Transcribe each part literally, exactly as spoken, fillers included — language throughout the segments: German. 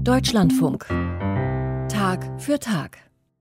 Deutschlandfunk. Tag für Tag.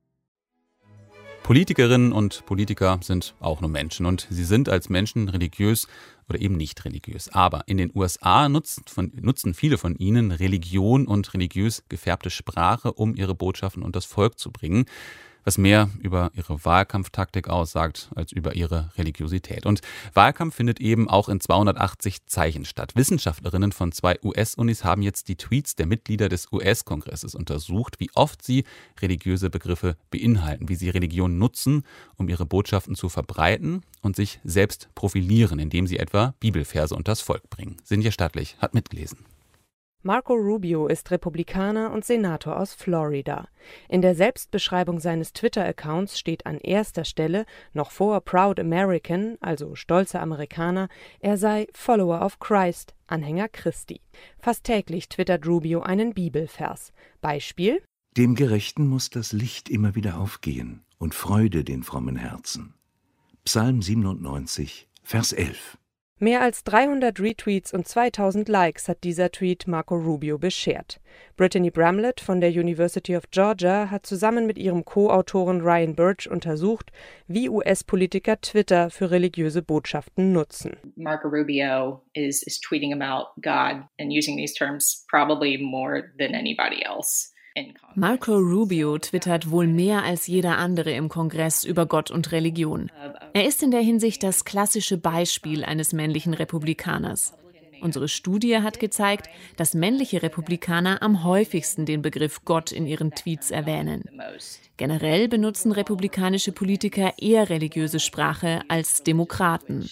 Politikerinnen und Politiker sind auch nur Menschen und sie sind als Menschen religiös oder eben nicht religiös. Aber in den U S A nutzen, von, nutzen viele von ihnen Religion und religiös gefärbte Sprache, um ihre Botschaften unter das Volk zu bringen, was mehr über ihre Wahlkampftaktik aussagt als über ihre Religiosität. Und Wahlkampf findet eben auch in zweihundertachtzig Zeichen statt. Wissenschaftlerinnen von zwei U S-Unis haben jetzt die Tweets der Mitglieder des U S-Kongresses untersucht, wie oft sie religiöse Begriffe beinhalten, wie sie Religion nutzen, um ihre Botschaften zu verbreiten und sich selbst profilieren, indem sie etwa Bibelverse unters Volk bringen. Sinja Stattlich hat mitgelesen. Marco Rubio ist Republikaner und Senator aus Florida. In der Selbstbeschreibung seines Twitter-Accounts steht an erster Stelle, noch vor Proud American, also stolzer Amerikaner, er sei Follower of Christ, Anhänger Christi. Fast täglich twittert Rubio einen Bibelvers. Beispiel: Dem Gerechten muss das Licht immer wieder aufgehen und Freude den frommen Herzen. Psalm siebenundneunzig, Vers elf. Mehr als dreihundert Retweets und zweitausend Likes hat dieser Tweet Marco Rubio beschert. Brittany Bramlett von der University of Georgia hat zusammen mit ihrem Co-Autoren Ryan Birch untersucht, wie U S-Politiker Twitter für religiöse Botschaften nutzen. Marco Rubio is, is tweeting about God and using these terms probably more than anybody else. Marco Rubio twittert wohl mehr als jeder andere im Kongress über Gott und Religion. Er ist in der Hinsicht das klassische Beispiel eines männlichen Republikaners. Unsere Studie hat gezeigt, dass männliche Republikaner am häufigsten den Begriff Gott in ihren Tweets erwähnen. Generell benutzen republikanische Politiker eher religiöse Sprache als Demokraten.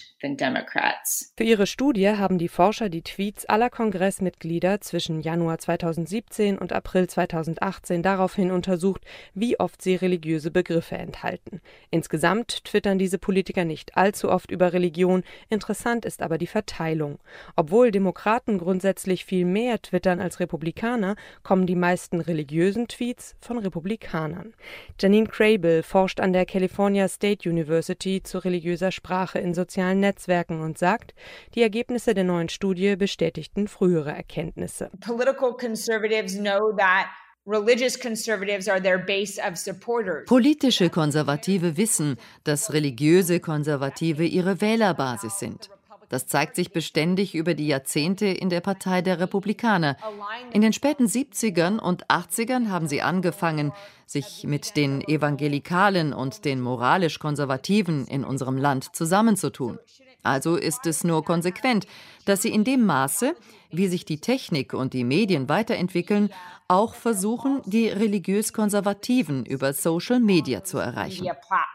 Für ihre Studie haben die Forscher die Tweets aller Kongressmitglieder zwischen Januar zweitausendsiebzehn und April zweitausendachtzehn daraufhin untersucht, wie oft sie religiöse Begriffe enthalten. Insgesamt twittern diese Politiker nicht allzu oft über Religion, interessant ist aber die Verteilung. Obwohl Demokraten grundsätzlich viel mehr twittern als Republikaner, kommen die meisten religiösen Tweets von Republikanern. Janine Crable forscht an der California State University zu religiöser Sprache in sozialen Netzwerken und sagt, die Ergebnisse der neuen Studie bestätigten frühere Erkenntnisse. Political conservatives know that religious conservatives are their base of supporters. Politische Konservative wissen, dass religiöse Konservative ihre Wählerbasis sind. Das zeigt sich beständig über die Jahrzehnte in der Partei der Republikaner. In den späten siebzigern und achtzigern haben sie angefangen, sich mit den Evangelikalen und den moralisch Konservativen in unserem Land zusammenzutun. Also ist es nur konsequent, dass sie in dem Maße, wie sich die Technik und die Medien weiterentwickeln, auch versuchen, die religiös-Konservativen über Social Media zu erreichen.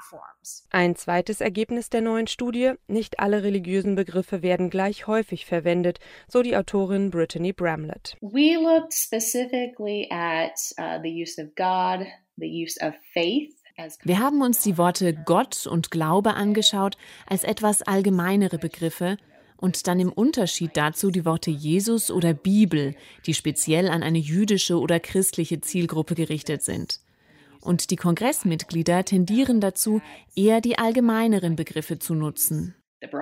Ein zweites Ergebnis der neuen Studie: Nicht alle religiösen Begriffe werden gleich häufig verwendet, so die Autorin Brittany Bramlett. We looked specifically at uh, the use of God, the use of faith. Wir haben uns die Worte Gott und Glaube angeschaut als etwas allgemeinere Begriffe und dann im Unterschied dazu die Worte Jesus oder Bibel, die speziell an eine jüdische oder christliche Zielgruppe gerichtet sind. Und die Kongressmitglieder tendieren dazu, eher die allgemeineren Begriffe zu nutzen.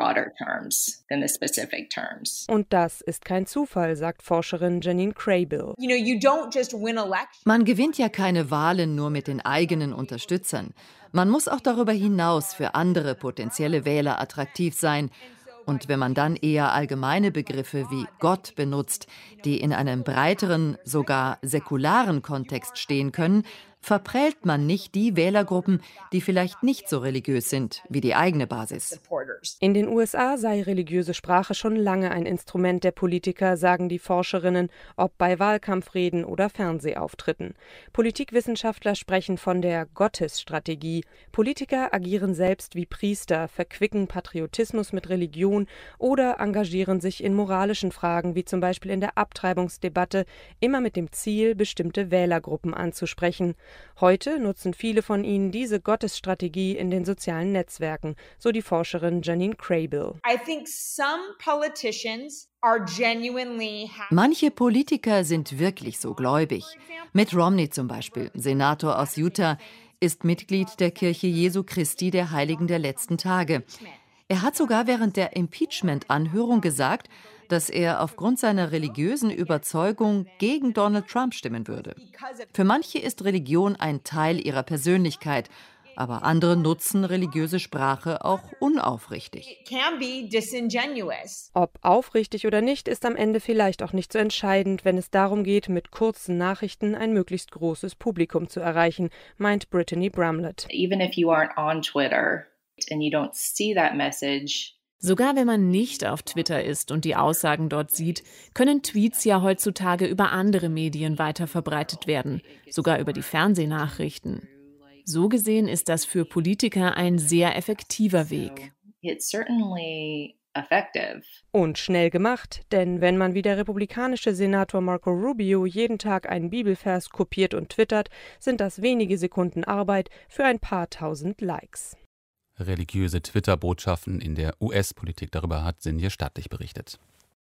Und das ist kein Zufall, sagt Forscherin Janine Crable. Man gewinnt ja keine Wahlen nur mit den eigenen Unterstützern. Man muss auch darüber hinaus für andere potenzielle Wähler attraktiv sein. Und wenn man dann eher allgemeine Begriffe wie Gott benutzt, die in einem breiteren, sogar säkularen Kontext stehen können, verprellt man nicht die Wählergruppen, die vielleicht nicht so religiös sind wie die eigene Basis. In den U S A sei religiöse Sprache schon lange ein Instrument der Politiker, sagen die Forscherinnen, ob bei Wahlkampfreden oder Fernsehauftritten. Politikwissenschaftler sprechen von der Gottesstrategie. Politiker agieren selbst wie Priester, verquicken Patriotismus mit Religion oder engagieren sich in moralischen Fragen, wie zum Beispiel in der Abtreibungsdebatte, immer mit dem Ziel, bestimmte Wählergruppen anzusprechen. Heute nutzen viele von ihnen diese Gottesstrategie in den sozialen Netzwerken, so die Forscherin Janine Crable. Manche Politiker sind wirklich so gläubig. Mitt Romney zum Beispiel, Senator aus Utah, ist Mitglied der Kirche Jesu Christi der Heiligen der letzten Tage. Er hat sogar während der Impeachment-Anhörung gesagt, dass er aufgrund seiner religiösen Überzeugung gegen Donald Trump stimmen würde. Für manche ist Religion ein Teil ihrer Persönlichkeit, aber andere nutzen religiöse Sprache auch unaufrichtig. Ob aufrichtig oder nicht, ist am Ende vielleicht auch nicht so entscheidend, wenn es darum geht, mit kurzen Nachrichten ein möglichst großes Publikum zu erreichen, meint Brittany Bramlett. Even if you aren't on Twitter and you don't see that message, sogar wenn man nicht auf Twitter ist und die Aussagen dort sieht, können Tweets ja heutzutage über andere Medien weiterverbreitet werden, sogar über die Fernsehnachrichten. So gesehen ist das für Politiker ein sehr effektiver Weg. It's certainly effective. Und schnell gemacht, denn wenn man wie der republikanische Senator Marco Rubio jeden Tag einen Bibelvers kopiert und twittert, sind das wenige Sekunden Arbeit für ein paar tausend Likes. Religiöse Twitter-Botschaften in der U S-Politik. Darüber hat Sinje Stattlich berichtet.